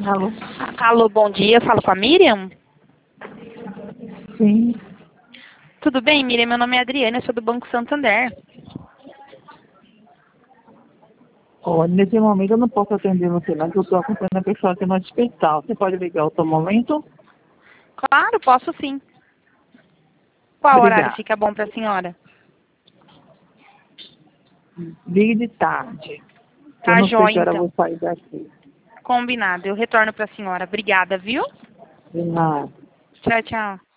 Alô? Alô, bom dia. Falo com a Miriam? Sim. Tudo bem, Miriam? Meu nome é Adriana, eu sou do Banco Santander. Olha, nesse momento eu não posso atender você, mas eu estou acompanhando a pessoa aqui no hospital. Você pode ligar outro momento? Claro, posso sim. Qual horário Obrigado. fica bom para a senhora? Ligue de tarde. Eu Tá não sei jóia, que hora eu então. vou sair daqui. Combinado. Eu retorno para a senhora. Obrigada, viu? De nada. Tchau, tchau.